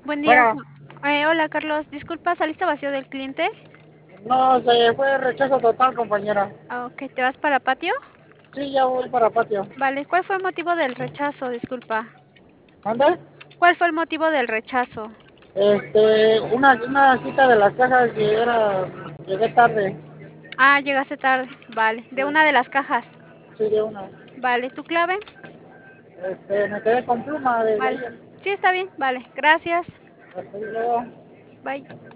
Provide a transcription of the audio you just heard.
Buen día. Bueno, Hola, Carlos. Disculpa, ¿saliste vacío del cliente? no, se fue rechazo total, compañera. Ah, ok, ¿te vas para patio? Sí, ya voy para patio. Vale, ¿cuál fue el motivo del rechazo? Disculpa. ¿Mande? ¿Cuál fue el motivo del rechazo? Una cita de las cajas que llegué tarde. Ah, llegaste tarde. Vale, Sí, de una de las cajas. sí, de una. Vale, ¿tu clave? Me quedé con pluma desde Vale. ayer. Sí, está bien. Vale, gracias. Hasta luego. Bye.